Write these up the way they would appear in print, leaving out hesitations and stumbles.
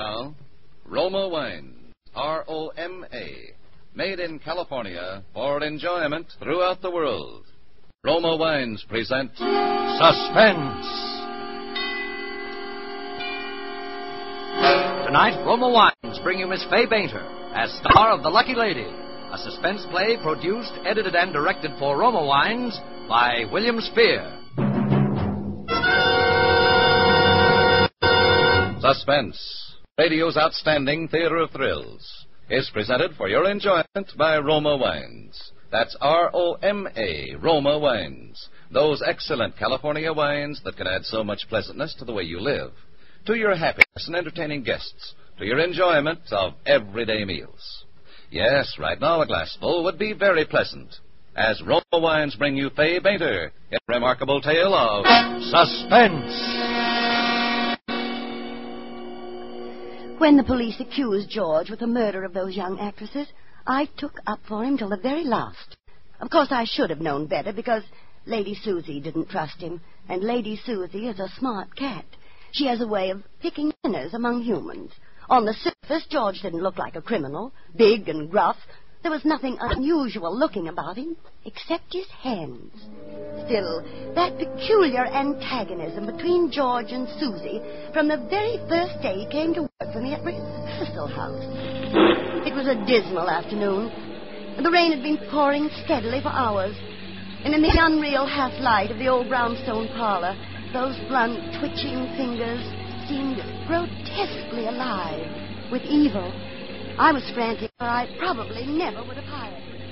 Now, Roma Wines, R-O-M-A, made in California for enjoyment throughout the world. Roma Wines present Suspense. Tonight, Roma Wines bring you Miss Fay Bainter as star of The Lucky Lady, a suspense play produced, edited, and directed for Roma Wines by William Spear. Suspense, radio's outstanding theater of thrills, is presented for your enjoyment by Roma Wines. That's R-O-M-A, Roma Wines. Those excellent California wines that can add so much pleasantness to the way you live, to your happiness and entertaining guests, to your enjoyment of everyday meals. Yes, right now a glassful would be very pleasant, as Roma Wines bring you Fay Bainter in a remarkable tale of Suspense. When the police accused George with the murder of those young actresses, I took up for him till the very last. Of course, I should have known better because Lady Susie didn't trust him, and Lady Susie is a smart cat. She has a way of picking winners among humans. On the surface, George didn't look like a criminal, big and gruff. There was nothing unusual looking about him, except his hands. Still, that peculiar antagonism between George and Susie from the very first day he came to work for me at rehearsal house. It was a dismal afternoon. The rain had been pouring steadily for hours, and in the unreal half-light of the old brownstone parlor, those blunt, twitching fingers seemed grotesquely alive with evil. I was frantic, or I probably never would have hired him.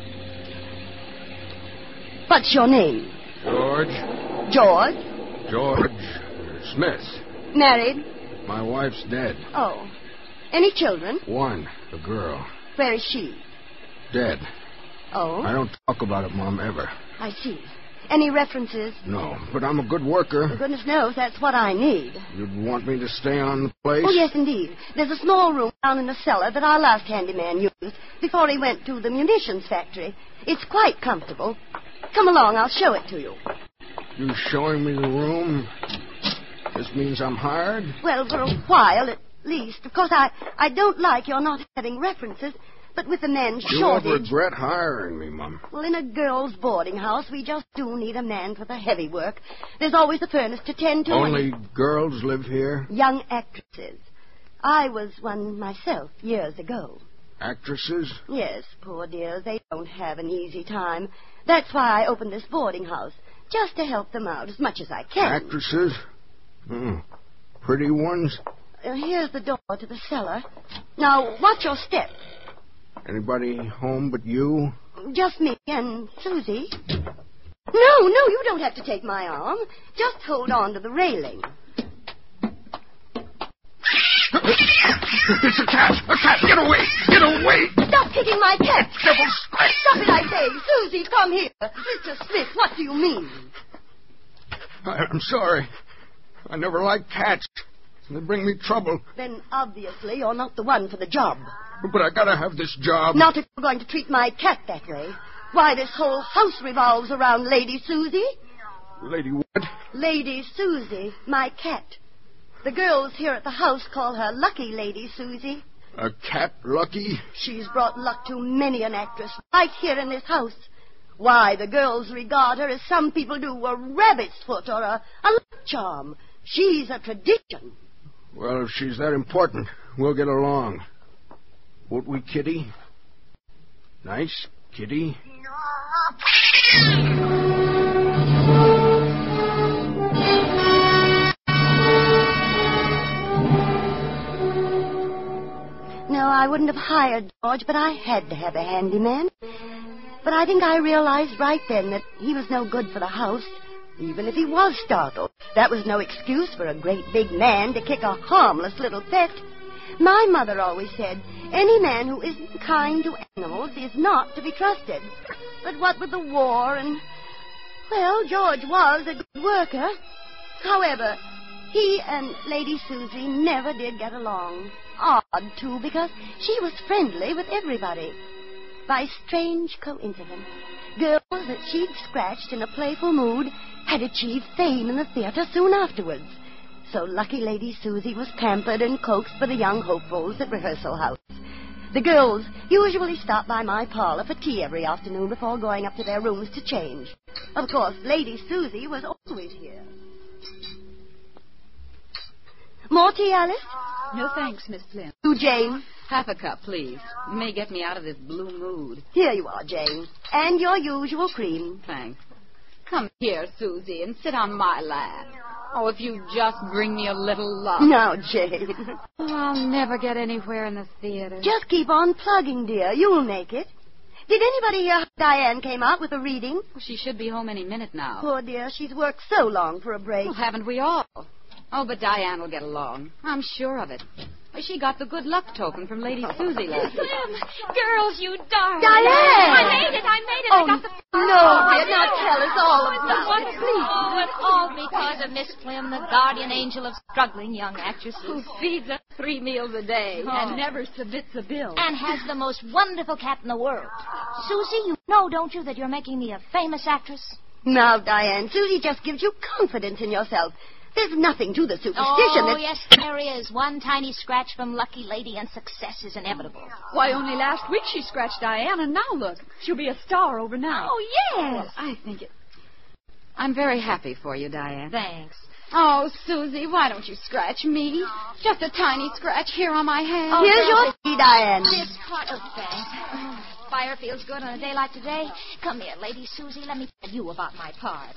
What's your name? George. George? George Smith. Married? My wife's dead. Oh. Any children? One, a girl. Where is she? Dead. Oh? I don't talk about it, Mom, ever. I see. Any references? No, but I'm a good worker. For goodness knows, that's what I need. You'd want me to stay on the place? Oh, yes, indeed. There's a small room down in the cellar that our last handyman used before he went to the munitions factory. It's quite comfortable. Come along, I'll show it to you. You showing me the room? This means I'm hired? Well, for a while at least. Of course, I don't like your not having references, but with the men's You shortage... won't regret hiring me, Mom. Well, in a girls' boarding house, we just do need a man for the heavy work. There's always a furnace to tend to. Only girls live here? Young actresses. I was one myself years ago. Actresses? Yes, poor dears, they don't have an easy time. That's why I opened this boarding house, just to help them out as much as I can. Actresses? Pretty ones? Here's the door to the cellar. Now, watch your step. Anybody home but you? Just me and Susie. No, you don't have to take my arm. Just hold on to the railing. It's a cat! A cat! Get away! Get away! Stop kicking my cat! Devil scratch! Stop it, I say! Susie, come here! Mr. Smith, what do you mean? I'm sorry. I never liked cats. They bring me trouble. Then obviously you're not the one for the job. But I gotta have this job. Not if you're going to treat my cat that way. Why, this whole house revolves around Lady Susie. Lady what? Lady Susie, my cat. The girls here at the house call her Lucky Lady Susie. A cat lucky? She's brought luck to many an actress right here in this house. Why, the girls regard her as some people do a rabbit's foot or a luck charm. She's a tradition. Well, if she's that important, we'll get along. Won't we, Kitty? Nice, Kitty. No, I wouldn't have hired George, but I had to have a handyman. But I think I realized right then that he was no good for the house, even if he was startled. That was no excuse for a great big man to kick a harmless little pet. My mother always said, any man who isn't kind to animals is not to be trusted. But what with the war and... Well, George was a good worker. However, he and Lady Susie never did get along. Odd, too, because she was friendly with everybody. By strange coincidence, girls that she'd scratched in a playful mood had achieved fame in the theater soon afterwards. So lucky Lady Susie was pampered and coaxed by the young hopefuls at rehearsal house. The girls usually stop by my parlor for tea every afternoon before going up to their rooms to change. Of course, Lady Susie was always here. More tea, Alice? No thanks, Miss Flynn. You, Jane? Half a cup, please. It may get me out of this blue mood. Here you are, Jane. And your usual cream. Thanks. Come here, Susie, and sit on my lap. Oh, if you just bring me a little luck. Now, Jane. Oh, I'll never get anywhere in the theater. Just keep on plugging, dear. You'll make it. Did anybody hear Diane came out with a reading? Well, she should be home any minute now. Poor dear, she's worked so long for a break. Well, haven't we all? Oh, but Diane will get along. I'm sure of it. Well, she got the good luck token from Lady Susie last night. Girls, you darling. Diane! I made it. Oh, I got the... no, dear. Now tell us all about it. Oh, and all because of Miss Plim, the guardian angel of struggling young actresses. Who feeds us 3 meals a day and never submits a bill. And has the most wonderful cat in the world. Susie, you know, don't you, that you're making me a famous actress? Now, Diane, Susie just gives you confidence in yourself. There's nothing to the superstition. Oh, that... yes, there is. One tiny scratch from Lucky Lady and success is inevitable. Why, only last week she scratched Diane, and now look. She'll be a star overnight. Oh, yes. Well, I think it... I'm very happy for you, Diane. Thanks. Oh, Susie, why don't you scratch me? Just a tiny scratch here on my hand. Oh, Here's your tea, Diane. This part... Oh, thanks. Oh, fire feels good on a day like today. Come here, Lady Susie. Let me tell you about my part.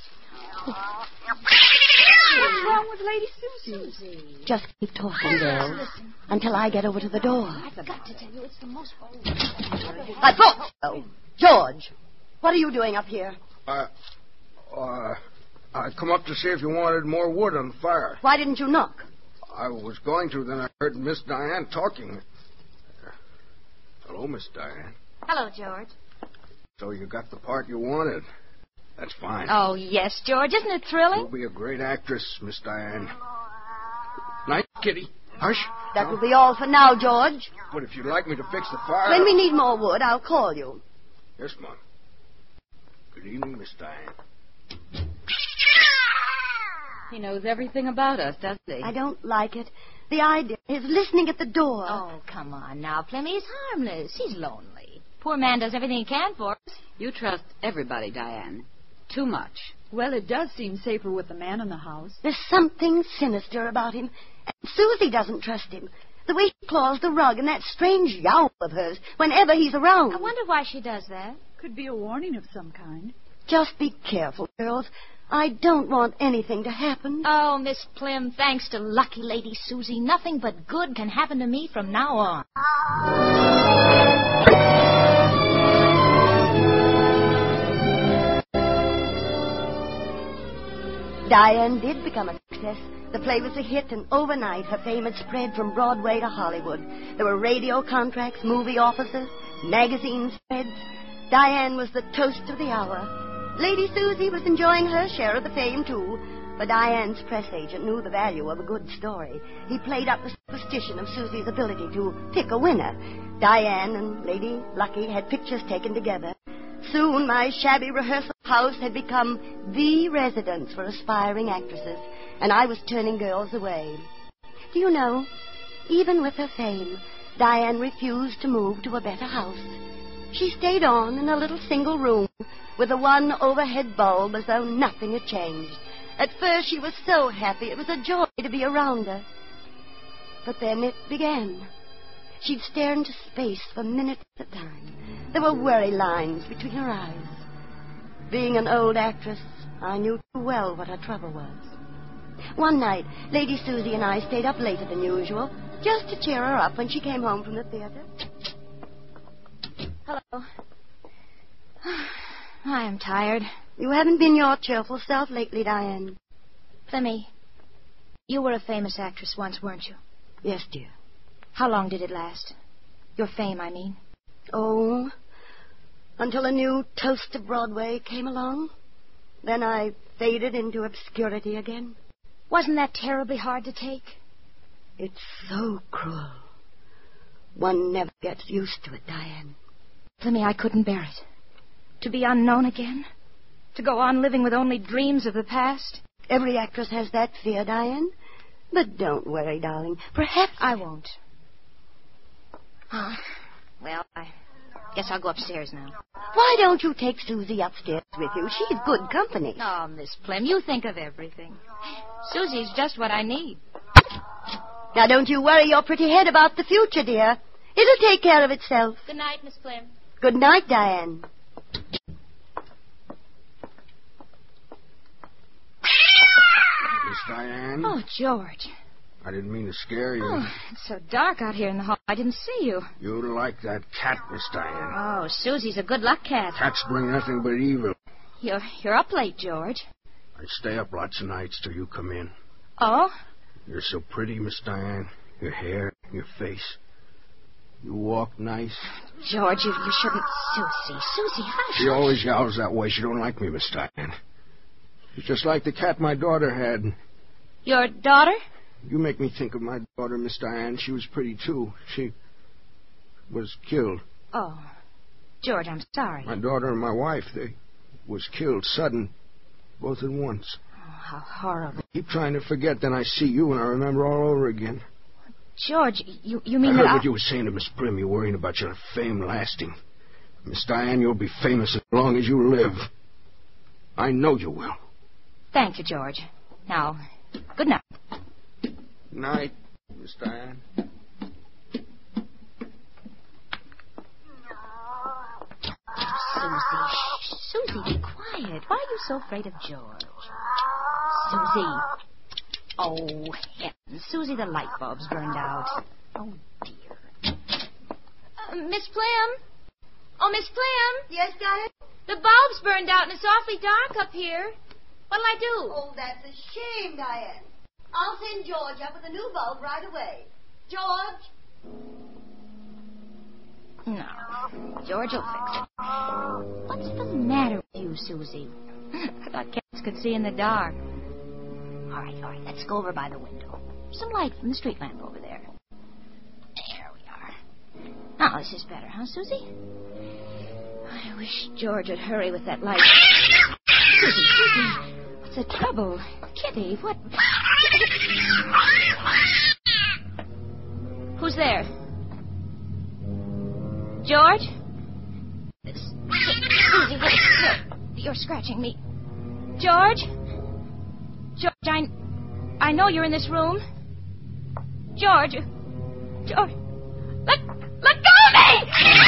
What's wrong with Lady Susie? Just keep talking, girls, until I get over to the door. I've got to tell you, it's the most... I thought so. George, what are you doing up here? I come up to see if you wanted more wood on the fire. Why didn't you knock? I was going to, then I heard Miss Diane talking. Hello, Miss Diane. Hello, George. So you got the part you wanted. That's fine. Oh, yes, George. Isn't it thrilling? You'll be a great actress, Miss Diane. Night, Kitty. Hush. That will be all for now, George. But if you'd like me to fix the fire... When we need more wood, I'll call you. Yes, Mom. Good evening, Miss Diane. He knows everything about us, doesn't he? I don't like it. The idea is listening at the door. Oh, come on now, Plim. He's harmless. He's lonely. Poor man does everything he can for us. You trust everybody, Diane. Too much. Well, it does seem safer with the man in the house. There's something sinister about him. And Susie doesn't trust him. The way he claws the rug and that strange yowl of hers whenever he's around. I wonder why she does that. Could be a warning of some kind. Just be careful, girls. I don't want anything to happen. Oh, Miss Plim, thanks to lucky Lady Susie, nothing but good can happen to me from now on. Diane did become a success. The play was a hit, and overnight her fame had spread from Broadway to Hollywood. There were radio contracts, movie offers, magazine spreads. Diane was the toast of the hour. Lady Susie was enjoying her share of the fame, too. But Diane's press agent knew the value of a good story. He played up the superstition of Susie's ability to pick a winner. Diane and Lady Lucky had pictures taken together. Soon my shabby rehearsal house had become the residence for aspiring actresses, and I was turning girls away. Do you know, even with her fame, Diane refused to move to a better house. She stayed on in a little single room with a one overhead bulb as though nothing had changed. At first she was so happy it was a joy to be around her. But then it began. She'd stare into space for minutes at a time. There were worry lines between her eyes. Being an old actress, I knew too well what her trouble was. One night, Lady Susie and I stayed up later than usual, just to cheer her up when she came home from the theater. Hello. I am tired. You haven't been your cheerful self lately, Diane. Plimmy, you were a famous actress once, weren't you? Yes, dear. How long did it last? Your fame, I mean. Oh, until a new toast of Broadway came along. Then I faded into obscurity again. Wasn't that terribly hard to take? It's so cruel. One never gets used to it, Diane. Plimmy, I couldn't bear it. To be unknown again? To go on living with only dreams of the past? Every actress has that fear, Diane. But don't worry, darling. Perhaps... I won't. Oh, well, I guess I'll go upstairs now. Why don't you take Susie upstairs with you? She's good company. Oh, Miss Plym, you think of everything. Susie's just what I need. Now, don't you worry your pretty head about the future, dear. It'll take care of itself. Good night, Miss Plym. Good night, Diane. Miss Diane? Oh, George. I didn't mean to scare you. Oh, it's so dark out here in the hall. I didn't see you. You like that cat, Miss Diane. Oh, Susie's a good luck cat. Cats bring nothing but evil. You're up late, George. I stay up lots of nights till you come in. Oh? You're so pretty, Miss Diane. Your hair, your face. You walk nice. George, you shouldn't... Susie, hush. She always yowls that way. She don't like me, Miss Diane. She's just like the cat my daughter had. Your daughter? You make me think of my daughter, Miss Diane. She was pretty, too. She was killed. Oh. George, I'm sorry. My daughter and my wife, they was killed sudden, both at once. Oh, how horrible. I keep trying to forget, then I see you and I remember all over again. George, you mean I that heard what you were saying to Miss Prim. You're worrying about your fame lasting. Miss Diane, you'll be famous as long as you live. I know you will. Thank you, George. Now, good night. Night, Miss Diane. Susie, be quiet. Why are you so afraid of George? Susie. Oh, heavens. Susie, the light bulb's burned out. Oh, dear. Miss Plym? Oh, Miss Plym? Yes, Diane? The bulb's burned out and it's awfully dark up here. What'll I do? Oh, that's a shame, Diane. I'll send George up with a new bulb right away. George? No. George will fix it. What's the matter with you, Susie? I thought cats could see in the dark. All right. Let's go over by the window. Some light from the street lamp over there. There we are. Now, this is better, huh, Susie? I wish George would hurry with that light. Susie, what's the trouble? Kitty, what? Who's there? George? Susie, you're scratching me. George? George, I know you're in this room. George, let go of me!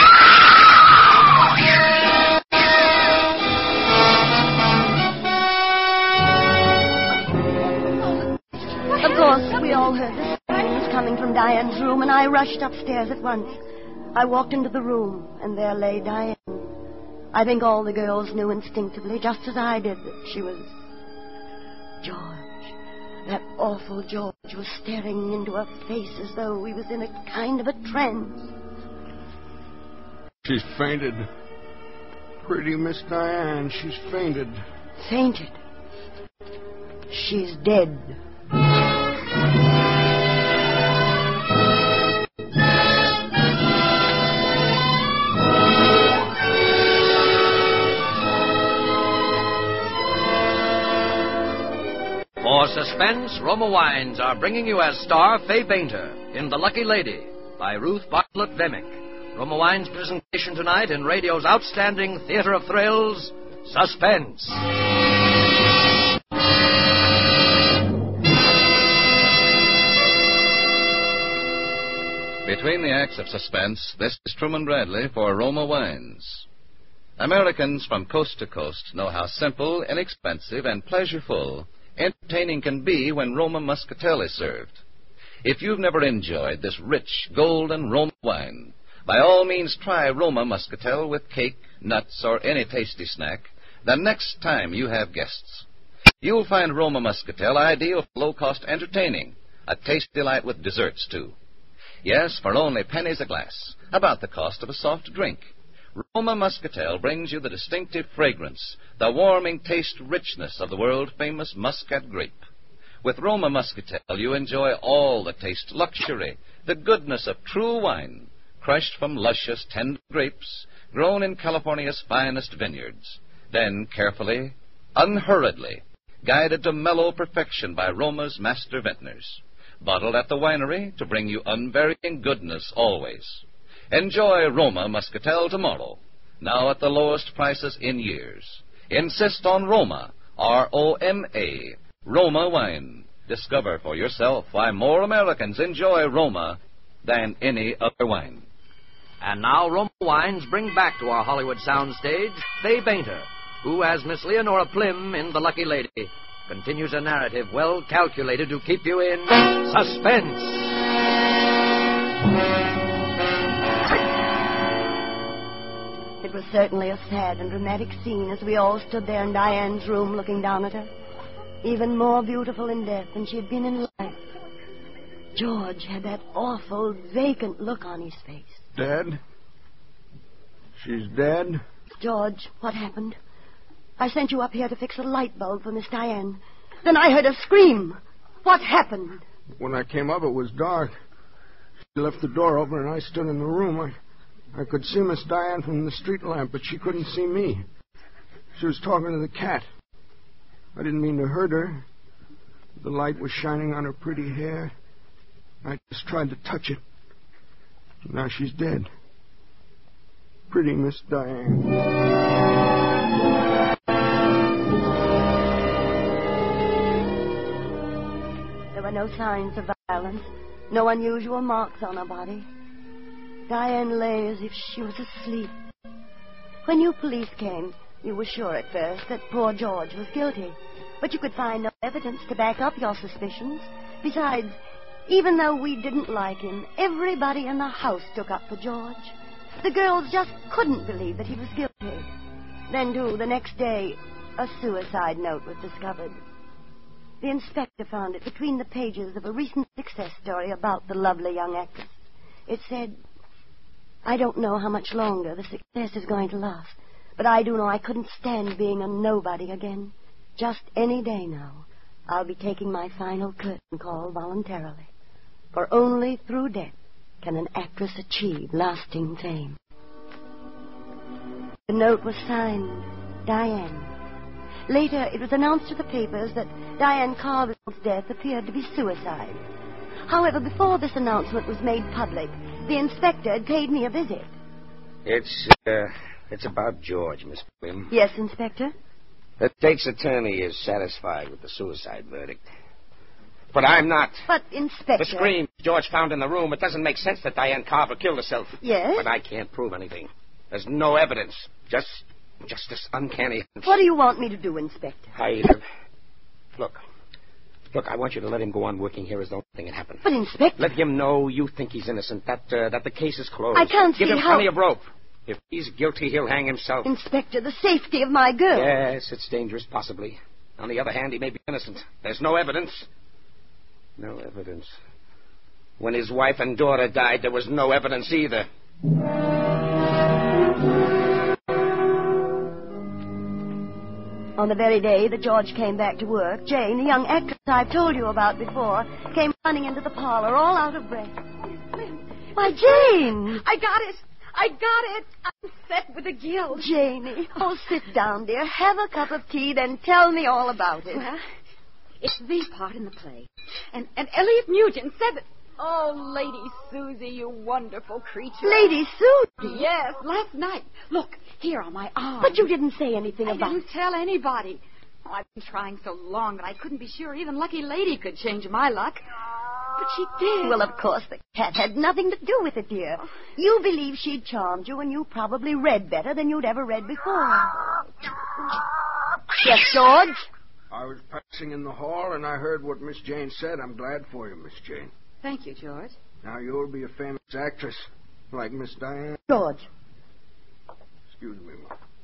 Of course, we all heard the screams coming from Diane's room, and I rushed upstairs at once. I walked into the room, and there lay Diane. I think all the girls knew instinctively, just as I did, that she was... George. That awful George was staring into her face as though he was in a kind of a trance. She's fainted. Pretty Miss Diane, she's fainted. Fainted. She's dead. For suspense, Roma Wines are bringing you as star Fay Bainter in The Lucky Lady by Ruth Bartlett Vemick. Roma Wines' presentation tonight in radio's outstanding theater of thrills, Suspense. Between the acts of suspense, this is Truman Bradley for Roma Wines. Americans from coast to coast know how simple, inexpensive, and pleasureful entertaining can be when Roma Muscatel is served. If you've never enjoyed this rich, golden Roma wine, by all means try Roma Muscatel with cake, nuts, or any tasty snack the next time you have guests. You'll find Roma Muscatel ideal for low-cost entertaining, a tasty delight with desserts, too. Yes, for only pennies a glass, about the cost of a soft drink. Roma Muscatel brings you the distinctive fragrance, the warming taste richness of the world-famous Muscat grape. With Roma Muscatel, you enjoy all the taste luxury, the goodness of true wine, crushed from luscious, tender grapes, grown in California's finest vineyards. Then carefully, unhurriedly, guided to mellow perfection by Roma's master vintners. bottled at the winery to bring you unvarying goodness always. Enjoy Roma Muscatel tomorrow, now at the lowest prices in years. Insist on Roma, R-O-M-A, Roma wine. Discover for yourself why more Americans enjoy Roma than any other wine. And now Roma Wines bring back to our Hollywood soundstage Fay Bainter, who, as Miss Leonora Plim in The Lucky Lady, continues a narrative well calculated to keep you in suspense. It was certainly a sad and dramatic scene as we all stood there in Diane's room looking down at her, even more beautiful in death than she had been in life. George had that awful, vacant look on his face. Dead? She's dead? George, what happened? I sent you up here to fix a light bulb for Miss Diane. Then I heard a scream. What happened? When I came up, it was dark. She left the door open, and I stood in the room. I could see Miss Diane from the street lamp, but she couldn't see me. She was talking to the cat. I didn't mean to hurt her. The light was shining on her pretty hair. I just tried to touch it. Now she's dead. Pretty Miss Diane. There were no signs of violence, no unusual marks on her body. Diane lay as if she was asleep. When you police came, you were sure at first that poor George was guilty, but you could find no evidence to back up your suspicions. Besides, even though we didn't like him, everybody in the house took up for George. The girls just couldn't believe that he was guilty. Then, too, the next day, a suicide note was discovered. The inspector found it between the pages of a recent success story about the lovely young actress. It said, "I don't know how much longer the success is going to last, but I do know I couldn't stand being a nobody again. Just any day now, I'll be taking my final curtain call voluntarily. For only through death can an actress achieve lasting fame." The note was signed, Diane. Later, it was announced to the papers that Diane Carville's death appeared to be suicide. However, before this announcement was made public, the inspector had paid me a visit. It's about George, Miss Plim. Yes, Inspector? The state's attorney is satisfied with the suicide verdict. But I'm not. But, Inspector... The scream George found in the room, it doesn't make sense that Diane Carver killed herself. Yes? But I can't prove anything. There's no evidence. Just this uncanny... What do you want me to do, Inspector? Look, I want you to let him go on working here as though nothing had happened. But, Inspector... Let him know you think he's innocent, that the case is closed. I can't see Give him how... plenty of rope. If he's guilty, he'll hang himself. Inspector, the safety of my girl... Yes, it's dangerous, possibly. On the other hand, he may be innocent. There's no evidence. No evidence. When his wife and daughter died, there was no evidence either. On the very day that George came back to work, Jane, the young actress I've told you about before, came running into the parlor, all out of breath. Why, Jane! I got it. I'm set with a guild. Janie, oh, sit down, dear. Have a cup of tea, then tell me all about it. Well, it's the part in the play. And Elliot Nugent said that... Oh, Lady Susie, you wonderful creature. Lady Susie? Yes, last night. Look, here on my arm. But you didn't say anything about it. I didn't tell anybody. Oh, I've been trying so long that I couldn't be sure even Lucky Lady could change my luck. But she did. Well, of course, the cat had nothing to do with it, dear. You believe she'd charmed you, and you probably read better than you'd ever read before. Yes, George? I was passing in the hall, and I heard what Miss Jane said. I'm glad for you, Miss Jane. Thank you, George. Now you'll be a famous actress, like Miss Diane. George. Excuse me.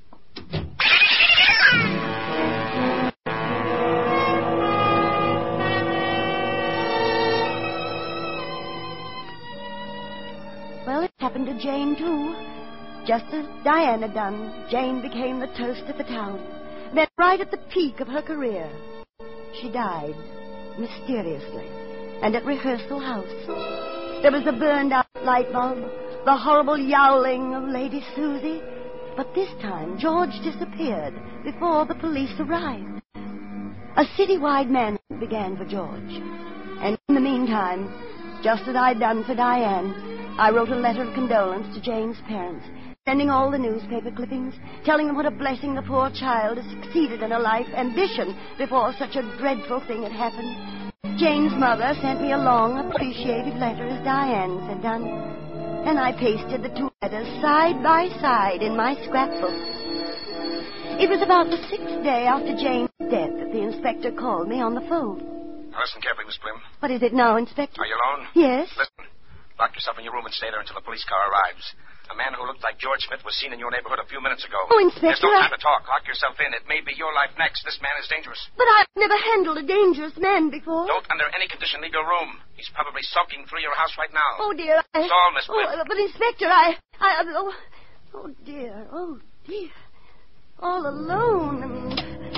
Well, it happened to Jane, too. Just as Diane had done, Jane became the toast of the town. Then, right at the peak of her career, she died, mysteriously, and at rehearsal house. There was the burned-out light bulb, the horrible yowling of Lady Susie. But this time, George disappeared before the police arrived. A citywide manhunt began for George. And In the meantime, just as I'd done for Diane, I wrote a letter of condolence to Jane's parents, sending all the newspaper clippings, telling them what a blessing the poor child had succeeded in her life ambition before such a dreadful thing had happened. Jane's mother sent me a long, appreciative letter as Diane's had done, and I pasted the two letters side by side in my scrapbook. It was about the 6th day after Jane's death that the inspector called me on the phone. Now listen carefully, Miss Plim. What is it now, Inspector? Are you alone? Yes. Listen. Lock yourself in your room and stay there until the police car arrives. A man who looked like George Smith was seen in your neighborhood a few minutes ago. Oh, Inspector, There's no time to talk. Lock yourself in. It may be your life next. This man is dangerous. But I've never handled a dangerous man before. Don't under any condition leave your room. He's probably sulking through your house right now. Oh, dear. That's all, Miss Plim. But, Inspector, oh, dear. All alone.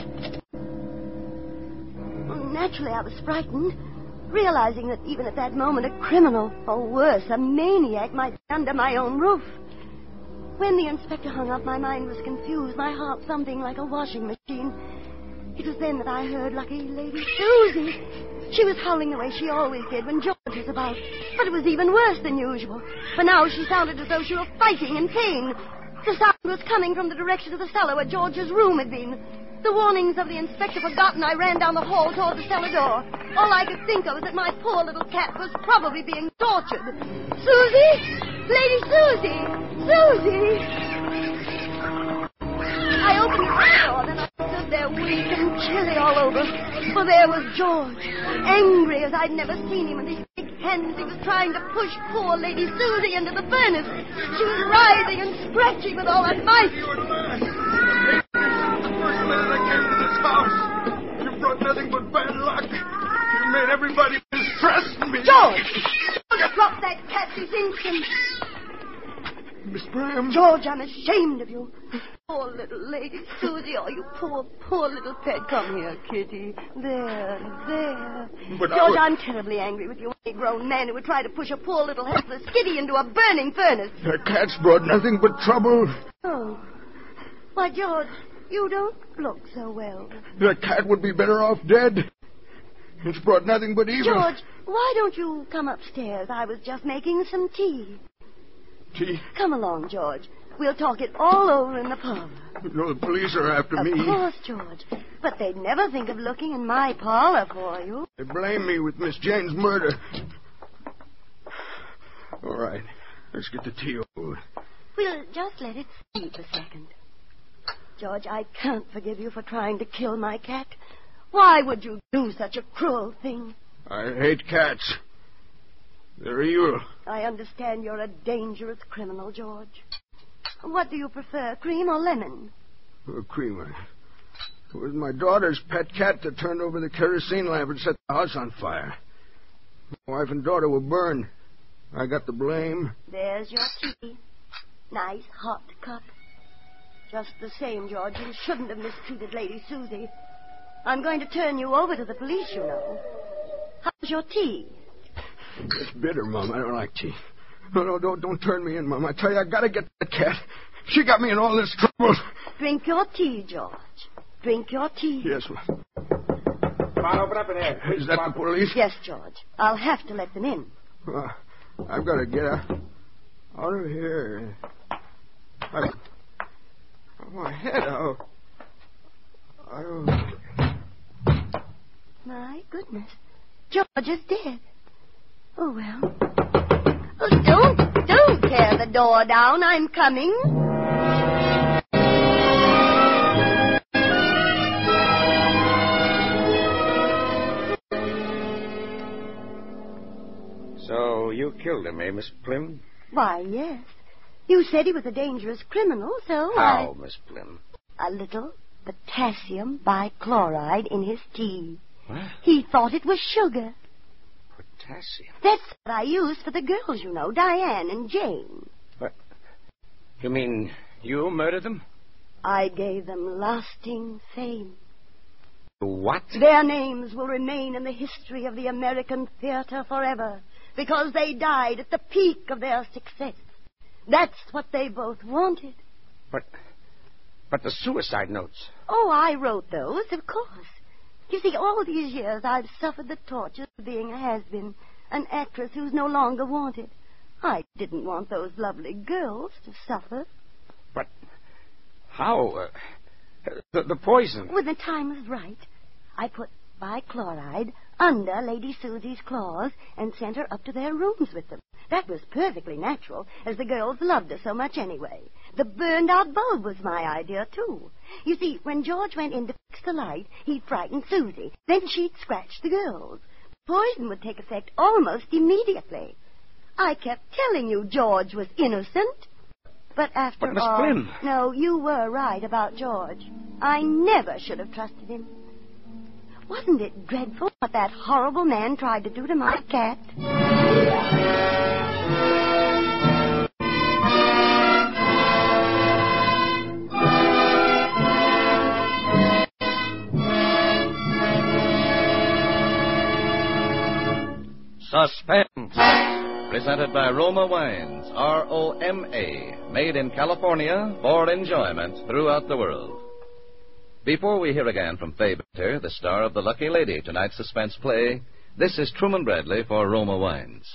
Naturally, I was frightened, realizing that even at that moment a criminal, or worse, a maniac, might be under my own roof. When the inspector hung up, my mind was confused, my heart thumping like a washing machine. It was then that I heard lucky Lady Susie. She was howling the way she always did when George was about. But it was even worse than usual, for now she sounded as though she were fighting in pain. The sound was coming from the direction of the cellar where George's room had been. The warnings of the inspector forgotten, I ran down the hall toward the cellar door. All I could think of was that my poor little cat was probably being tortured. Susie! Lady Susie! Susie! I opened the door, then I stood there weak and chilly all over. For there was George, angry as I'd never seen him, and his big hands he was trying to push poor Lady Susie into the furnace. She was writhing and scratching with all her might. You brought nothing but bad luck. You made everybody mistrust me. George! Drop that cat this instant. Miss Bram. George, I'm ashamed of you. Poor little Lady Susie. Oh, you poor little pet. Come here, kitty. There. But George, I'm terribly angry with you, a grown man who would try to push a poor little helpless kitty into a burning furnace. The cat's brought nothing but trouble. Oh. Why, George, you don't look so well. The cat would be better off dead. It's brought nothing but evil. George, why don't you come upstairs? I was just making some tea. Tea? Come along, George. We'll talk it all over in the parlor. No, the police are after me. Of course, George. But they'd never think of looking in my parlor for you. They blame me with Miss Jane's murder. All right. Let's get the tea over. We'll just let it steep a second. George, I can't forgive you for trying to kill my cat. Why would you do such a cruel thing? I hate cats. They're evil. I understand you're a dangerous criminal, George. What do you prefer, cream or lemon? Creamer. It was my daughter's pet cat that turned over the kerosene lamp and set the house on fire. My wife and daughter were burned. I got the blame. There's your tea. Nice hot cup. Just the same, George, you shouldn't have mistreated Lady Susie. I'm going to turn you over to the police, you know. How's your tea? It's bitter, Mom. I don't like tea. No, don't turn me in, Mom. I tell you, I gotta get that cat. She got me in all this trouble. Drink your tea, George. Drink your tea. Yes, Mom. Come on, open up in here. Is that the police? Yes, George. I'll have to let them in. I've got to get out of here. My head. My goodness. George is dead. Oh, well. Oh, don't tear the door down. I'm coming. So you killed him, eh, Miss Plim? Why, yes. You said he was a dangerous criminal, so How, Miss Plim? A little potassium bichloride in his tea. What? He thought it was sugar. Potassium? That's what I used for the girls, you know, Diane and Jane. What? You mean you murdered them? I gave them lasting fame. What? Their names will remain in the history of the American theater forever because they died at the peak of their success. That's what they both wanted. But the suicide notes. Oh, I wrote those, of course. You see, all these years I've suffered the tortures of being a has-been, an actress who's no longer wanted. I didn't want those lovely girls to suffer. But how? The poison. When the time was right, I put bichloride under Lady Susie's claws and sent her up to their rooms with them. That was perfectly natural, as the girls loved her so much anyway. The burned-out bulb was my idea, too. You see, when George went in to fix the light, he'd frighten Susie. Then she'd scratch the girls. Poison would take effect almost immediately. I kept telling you George was innocent. But after Miss all... Glynn... No, you were right about George. I never should have trusted him. Wasn't it dreadful what that horrible man tried to do to my cat? Suspense. Presented by Roma Wines, R-O-M-A, made in California for enjoyment throughout the world. Before we hear again from Fay Bainter, the star of The Lucky Lady, tonight's suspense play, this is Truman Bradley for Roma Wines.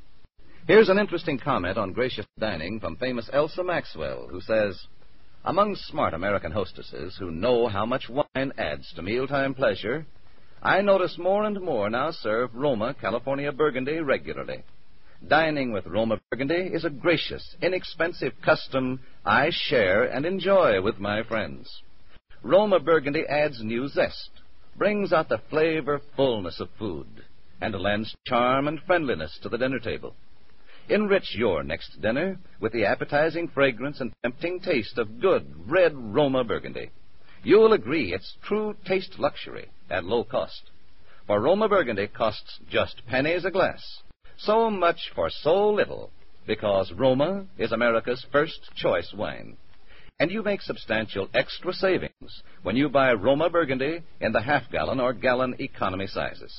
Here's an interesting comment on gracious dining from famous Elsa Maxwell, who says, among smart American hostesses who know how much wine adds to mealtime pleasure, I notice more and more now serve Roma California Burgundy regularly. Dining with Roma Burgundy is a gracious, inexpensive custom I share and enjoy with my friends. Roma Burgundy adds new zest, brings out the flavor fullness of food, and lends charm and friendliness to the dinner table. Enrich your next dinner with the appetizing fragrance and tempting taste of good red Roma Burgundy. You'll agree it's true taste luxury at low cost. For Roma Burgundy costs just pennies a glass. So much for so little, because Roma is America's first choice wine. And you make substantial extra savings when you buy Roma Burgundy in the half-gallon or gallon economy sizes.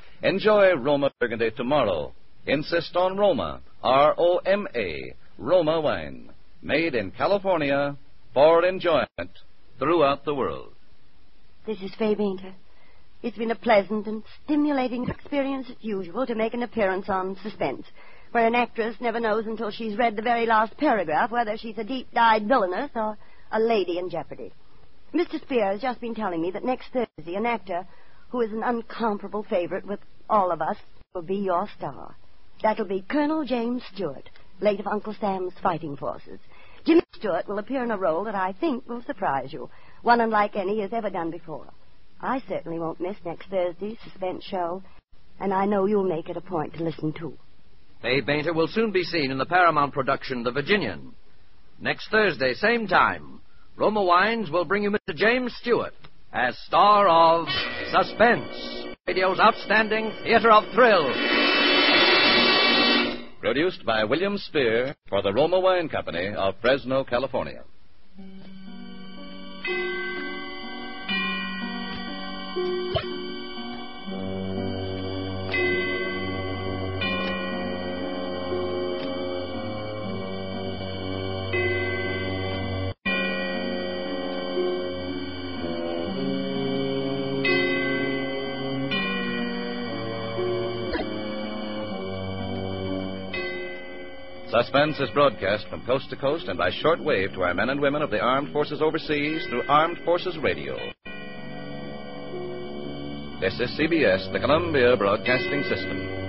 Enjoy Roma Burgundy tomorrow. Insist on Roma, R-O-M-A, Roma wine, made in California for enjoyment throughout the world. This is Fay Bainter. It's been a pleasant and stimulating experience as usual to make an appearance on Suspense, where an actress never knows until she's read the very last paragraph whether she's a deep-dyed villainess or a lady in jeopardy. Mr. Spear has just been telling me that next Thursday an actor who is an incomparable favorite with all of us will be your star. That'll be Colonel James Stewart, late of Uncle Sam's fighting forces. Jimmy Stewart will appear in a role that I think will surprise you, one unlike any he has ever done before. I certainly won't miss next Thursday's Suspense show, and I know you'll make it a point to listen to. Fay Bainter will soon be seen in the Paramount production, The Virginian. Next Thursday, same time, Roma Wines will bring you Mr. James Stewart as star of Suspense, radio's outstanding theater of thrill. Produced by William Spear for the Roma Wine Company of Fresno, California. Suspense is broadcast from coast to coast and by shortwave to our men and women of the armed forces overseas through Armed Forces Radio. This is CBS, the Columbia Broadcasting System.